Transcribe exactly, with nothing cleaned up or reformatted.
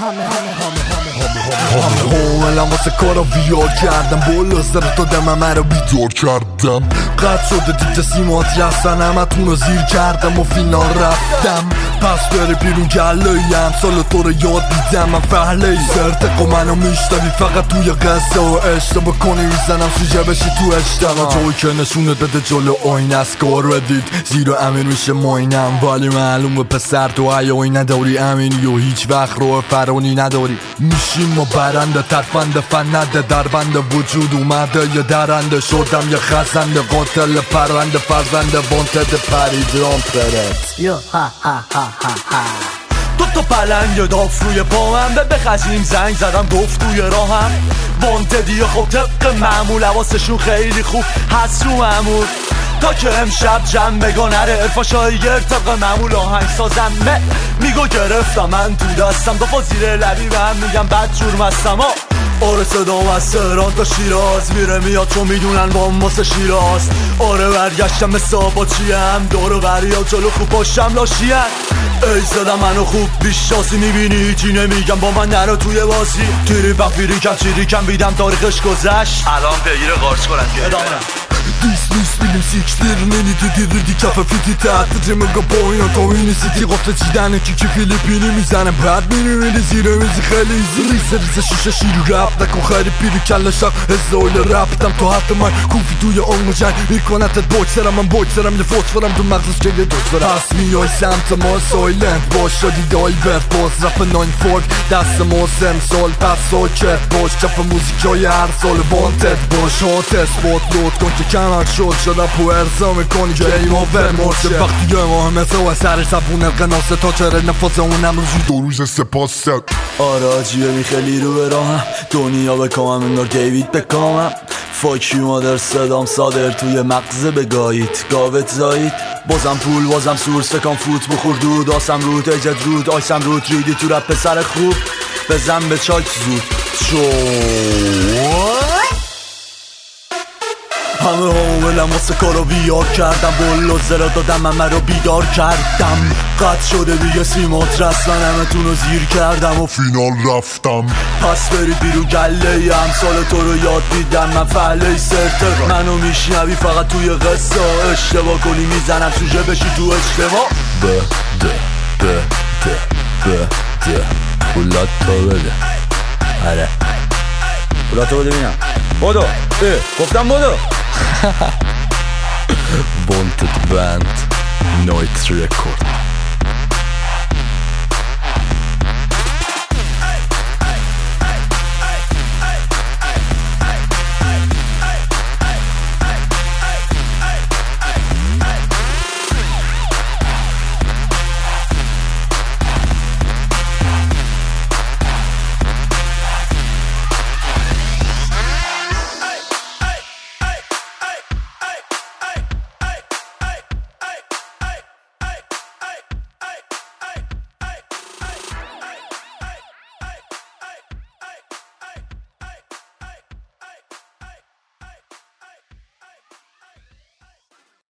همه همه همه همه واسه کارا ویار کردم بالا سر تا دم مرا بیدار کردم قد شده دیگه سیمات رستن همه تونو زیر کردم و فینال رفتم پس بره بیرون گلهیم سال تو رو یاد دیدم من فهله سرتق و منو میشتوی فقط توی قصه و اشتباه کنی میزنم سوژه بشی تو اشتباه جایی که نشونت بده جلو آین از کار ردید زیرا امیر میشه ماینم ولی معلومه پسر تو حیایی نداری امینی و هیچ وقت رو فرانی نداری میشیم ما برنده ترفنده فنده در بند وجود اومده یه درنده شدم یه خزنده قاتل پرنده فرزنده وانتد پریدرام پرت یو ها ها ها ها ها دو تا پلنگ داف روی پاهم به بخزیم زنگ زدم گفت توی راهم وانتدی خب طبق معمول حواسشون خیلی خوب هست رو معمول تا که امشب جنبگا نره ارفاشای طبق معمول آهنگ سازم مه میگو گرفتم من تو دستم دو زیر لبی به هم میگم بد جور مستم آره صدام از تهران تا شیراز میره میاد چون میدونن بام واسه شیراز آره برگشتم مثل آباچیم دارو بریا جلو خوب باشم لاشیم ای زدم منو خوب بیشناسی میبینی هیچی نمیگم با من نرو توی بازی تیری بخ بیری کم چیری کم بیدم تاریخش گذشت الان پیگیر قارچ کنن که دیس نیست بیلیم سیکستیر نینی تو دیردی کف فیتی تحت جمگا با اینا تا اینی سیتی قفت چیدنه که که فیلیپینی میزنه بعد میری میری زیره میزی خیلی ایزی ریزه ریزه شیشه شیرو رپ نکن خیلی پیری کل شق هزایل رپتم تا حتی من کوفی توی آنگو جنگ میکنتت بوکسرم من بوکسرم یه فوتفرم تو مغزش که یه دوکسرم پس میای سمت ما سایلنت باش شدی دای برد باز رپ ناین فورک دست ما سم سال پس ساکت باش کف موزیکای هر سال وانتد باش هات اسپات لود کن که کمر شد شدم پو ارزا میکنی گیم آور مرشه وقتی یه ماه مثل و سر سبون قناسه تا چره نفاز اونم روزی دو روز سپاس آره آجیه می خیلی رو به راهم دنیا بکامم انگار دیوید بکامم فاکی مادر صدام صادر توی مغزه بگایید گاوت زایید بازم پول بازم سورس فکان فوت بخور دود آسم رود ایجد رود آیسم رود ریدی تو رپ پسر خوب بزن به چاک زود شو همه حاملم واسه کارا ویار کردم بلو زرا دادم همه رو بیدار کردم قد شده دیگه سیمات رسمن همه تونو زیر کردم و فینال رفتم پس برید بیرون گله امثال تو رو یاد دیدم من فعله سرتق منو میشنوی فقط توی قصه اشتباه کنی میزنم سوژه بشی تو اجتماع به ده به ده به ده پولات تو بده آره پولاتو بده بینم بودو اه گفتم بودو Wanted Band Noite Record